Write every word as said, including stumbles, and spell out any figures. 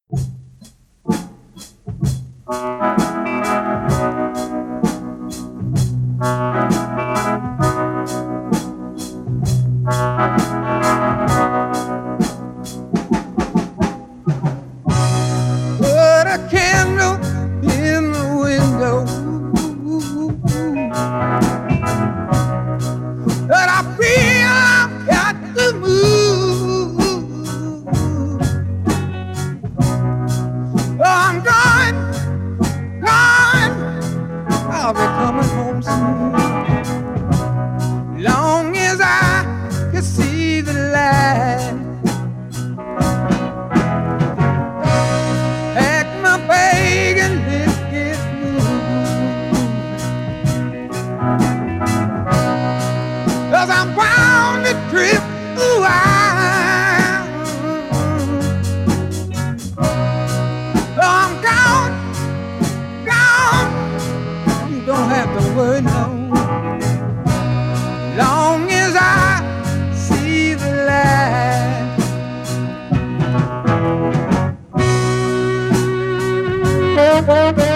Put a candle in the window, but I feel I've got to move. Oh, I'm gone, gone. I'll be coming home soon. Long as I can see the light, pack my bag and let's get moving. 'Cause I'm bound to drift a while. Oh, I'm gone, gone. You don't have to worry no. Long as I see the light.